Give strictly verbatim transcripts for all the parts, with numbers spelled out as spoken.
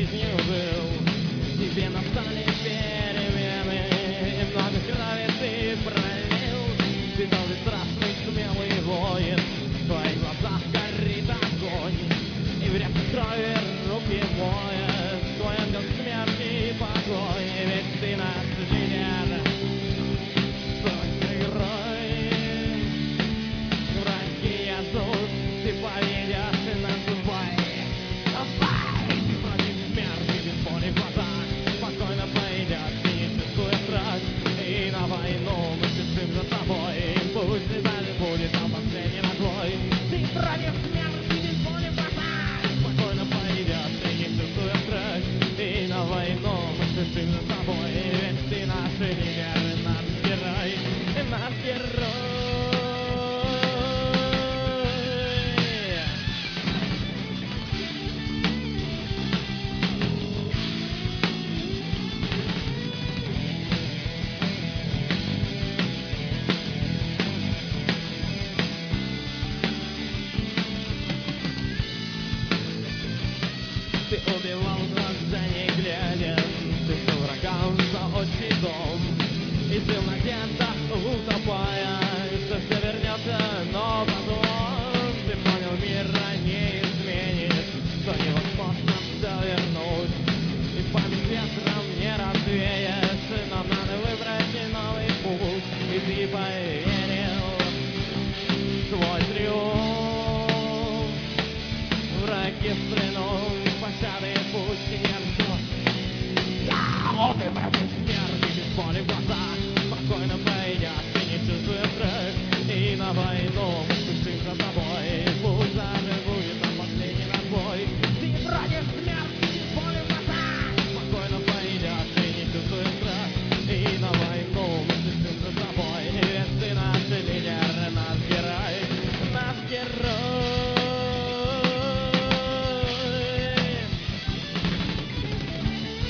жизнью был. Тебе настали перемены, и много крови ты пролил. Ты новый страшный смелый воин, в твоих глазах горит огонь, и в реках крови руки моет твой ангел смерти и покой. Ведь ты наш лидер, твой герой. Враги идут, ты поведешь нас в бой. Давай! Ты против смерти, без боли в глазах спокойно пойдешь, ты не чувствуешь страх. И на войну мы спешим за тобой, пусть медаль будет там последний твой. Ты против смерти, без боли в глазах спокойно пойдешь, ты не чувствуешь страх. И на войну мы спешим за тобой, ведь ты наш лидер, наш герой, наш герой. Ты убивал глаза не глядя, ты был врагам за отчий дом, и жил надежда утопая, что все вернется, но потом ты понял, мира не изменишь, что невозможно все вернуть, и память ветром не развеешь, нам надо выбрать новый путь, и ты поверил в свой триумф. Враги в плену, пощады пусть не ждут. Ты против смерти, без боли в глазах спокойно пойдешь, ты не чувствуешь страх. И на войну мы спешим за тобой, пусть даже будет нам последний наш бой. Ты против смерти, без боли в глазах спокойно пойдешь, ты не чувствуешь страх. И на войну мы спешим за тобой, ведь ты наш лидер, наш герой, наш герой.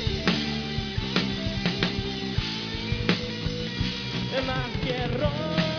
Наш герой.